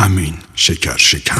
امین شکر شکن.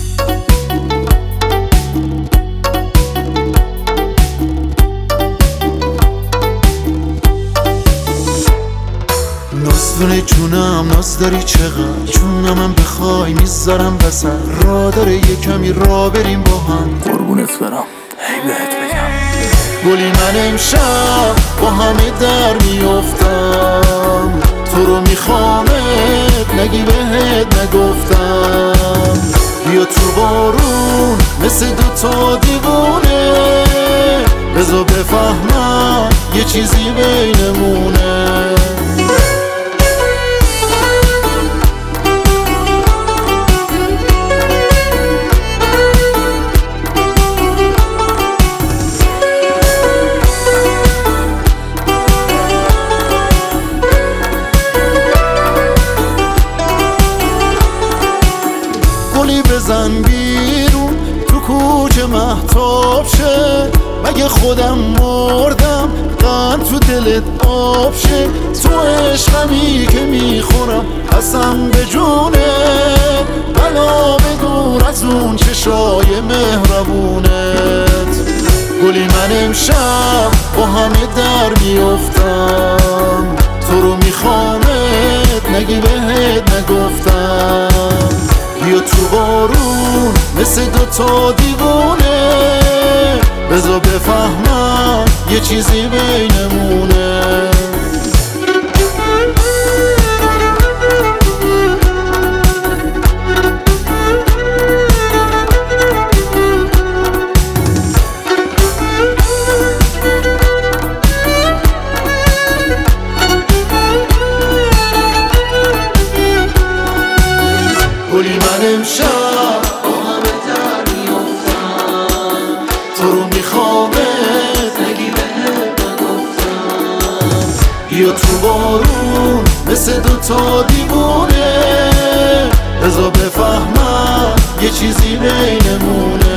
ناز داری جونم، ناز داری چقدر، چون من بخوای میذارم وسط. راه داره یه کمی راه بریم با هم، قربونت برم هی بهت بگم. گلی من امشب با همه در میافتم، تو رو میخوامت نگی بهت نگفتم. بیا تو بارون مثل دوتا دیوونه، بذار بفهمم یه چیزی بینمونه. گلی بزن بیرون تو کوچه مهتاب شه، مگه خودم مردم قند تو دلت آب شه. تو عشقمی که میخورم قسم به جونه، بلا بدور از اون چشای مهربونت. گلی من امشب با همه در میافتم، تو رو میخوامت نگی بهت نگفتم. بیا تو بارون مثل دوتا دیوونه، بذار بفهمم یه چیزی بینمونه. گلی من امشب با همه در میافتم، تو رو میخوامت نگی بهت نگفتم. بیا تو بارون مثل دوتا دیوونه، بذار بفهمم یه چیزی بینمونه.